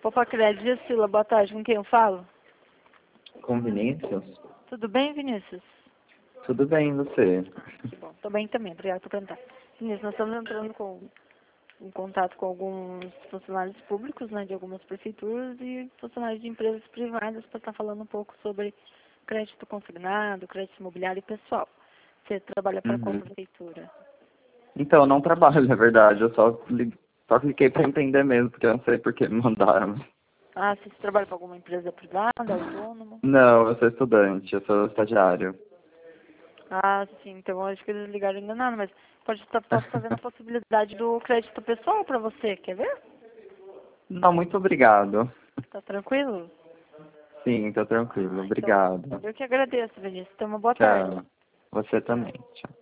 Opa, Crédito, Sila, boa tarde. Com quem eu falo? Com Vinícius? Tudo bem, Vinícius? Tudo bem, e você? Que bom. Tô bem também, obrigada por perguntar. Vinícius, nós estamos entrando em contato com alguns funcionários públicos, né, de algumas prefeituras e funcionários de empresas privadas para estar falando um pouco sobre crédito consignado, crédito imobiliário e pessoal. Você trabalha para qual Uhum. prefeitura? Então, eu não trabalho, na verdade. Eu só cliquei para entender mesmo, porque eu não sei por que me mandaram. Ah, você trabalha para alguma empresa privada, autônomo? Não, eu sou estudante, eu sou estagiário. Ah, sim, então acho que eles ligaram enganado, mas posso estar vendo a possibilidade do crédito pessoal para você, quer ver? Não, muito obrigado. Tá tranquilo? Sim, tô tranquilo. Ah, então, Obrigado. eu que agradeço, Vinícius. Tenha uma boa tarde. Tchau. Você também. Tchau.